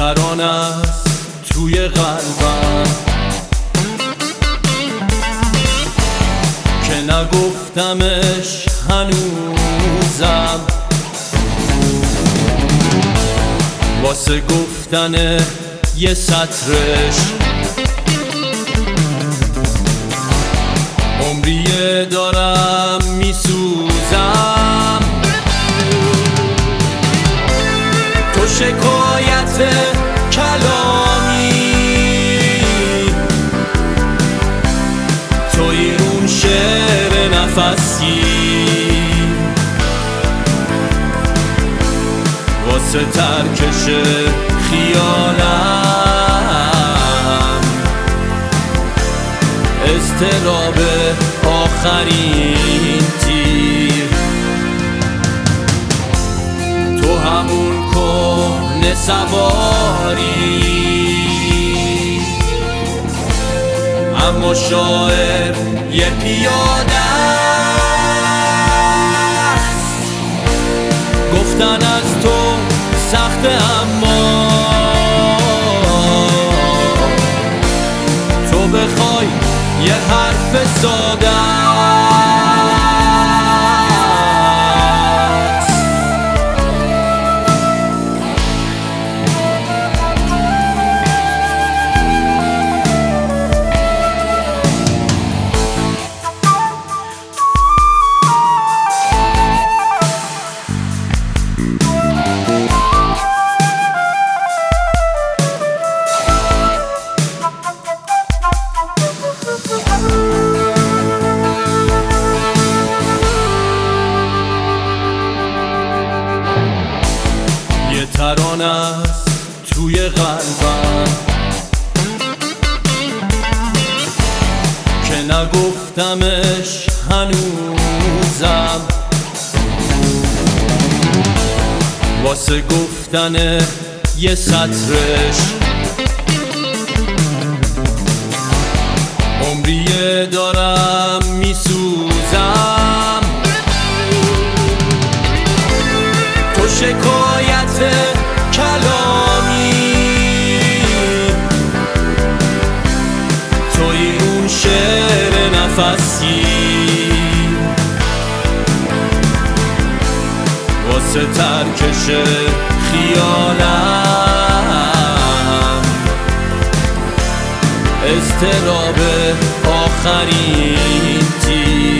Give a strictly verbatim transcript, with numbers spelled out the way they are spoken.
ترانه است توی قلبم که نگفتمش هنوزم، واسه گفتن یه سطرش عمریه دارم میسوزم. تو شکایت کلامی، توی اون شعر نفسی، واسه ترکش خیالم اضطراب آخرین تیر. تو همون کهنه سواری، اما شاعر یه پیاده است. گفتن از تو سخته اما تو بخوای یه حرف ساده ترانه است توی قلبم که نگفتمش هنوزم، واسه گفتن یه سطرش عمریه دارم میسوزم. تو شکایت کلامی، توی اون شعر نفسی، واسه ترکش خیالم اضطراب آخرین تیر.